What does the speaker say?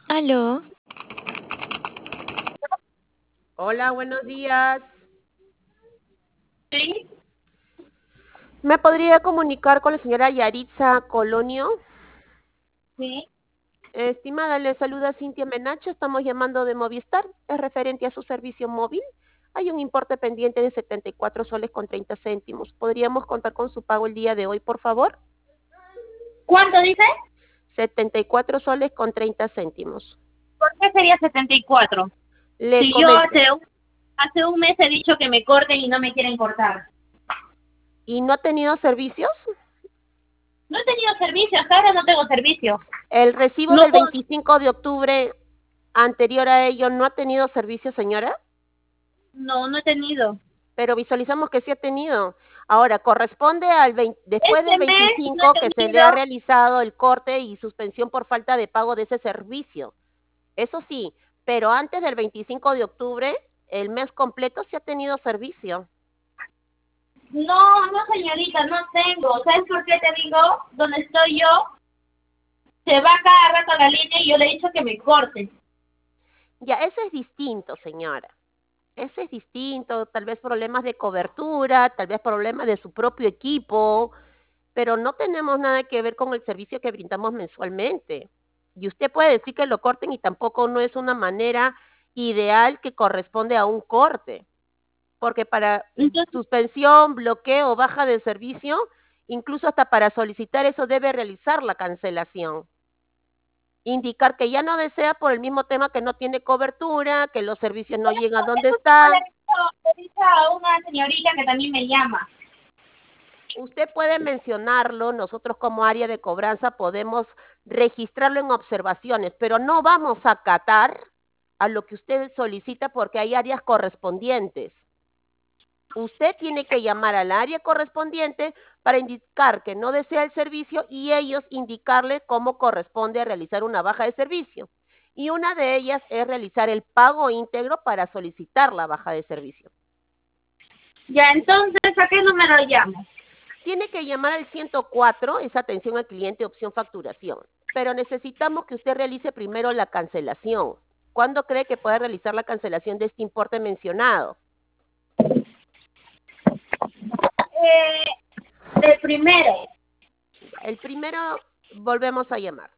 Aló, Hola, buenos días. Sí, ¿Me podría comunicar con la señora Yaritza Colonio? sí. Estimada, le saluda Cintia Menacho. Estamos llamando de Movistar. Es referente a su servicio móvil. Hay un importe pendiente de 74 soles con 30 céntimos. ¿Podríamos contar con su pago el día de hoy, por favor? ¿Cuánto dice? 74 soles con 30 céntimos. ¿Por qué sería 74? Le Si yo comento. hace un mes he dicho que me corten y no me quieren cortar. ¿Y no ha tenido servicios? No he tenido servicio, hasta ahora no tengo servicio. ¿El recibo No del puedo, 25 de octubre anterior a ello no ha tenido servicio, señora? no he tenido. Pero visualizamos que sí ha tenido. Ahora, corresponde después del Este mes no he 25 que se le tenido. ha realizado el corte y suspensión por falta de pago de ese servicio. Eso sí, pero antes del 25 de octubre, el mes completo sí ha tenido servicio. No, señorita, no tengo. ¿Sabes por qué te digo? Donde estoy yo, se va cada rato la línea y yo le he dicho que me corten. Ya, eso es distinto, señora. Ese es distinto, tal vez problemas de cobertura, tal vez problemas de su propio equipo, pero no tenemos nada que ver con el servicio que brindamos mensualmente. Y usted puede decir que lo corten y tampoco no es una manera ideal que corresponde a un corte, porque para Entonces, suspensión, bloqueo, baja de servicio, incluso hasta para solicitar eso debe realizar la cancelación. Indicar que ya no desea por el mismo tema que no tiene cobertura, que los servicios no llegan donde eso mismo están. le he dicho a una señorita que también me llama. Usted puede mencionarlo, nosotros como área de cobranza podemos registrarlo en observaciones, pero no vamos a acatar a lo que usted solicita porque hay áreas correspondientes. Usted tiene que llamar al área correspondiente para indicar que no desea el servicio y ellos indicarle cómo corresponde a realizar una baja de servicio. Y una de ellas es realizar el pago íntegro para solicitar la baja de servicio. Ya, entonces, ¿a qué número llamo? Tiene que llamar al 104, es atención al cliente, opción facturación. Pero necesitamos que usted realice primero la cancelación. ¿Cuándo cree que puede realizar la cancelación de este importe mencionado? El primero. El primero volvemos a llamar.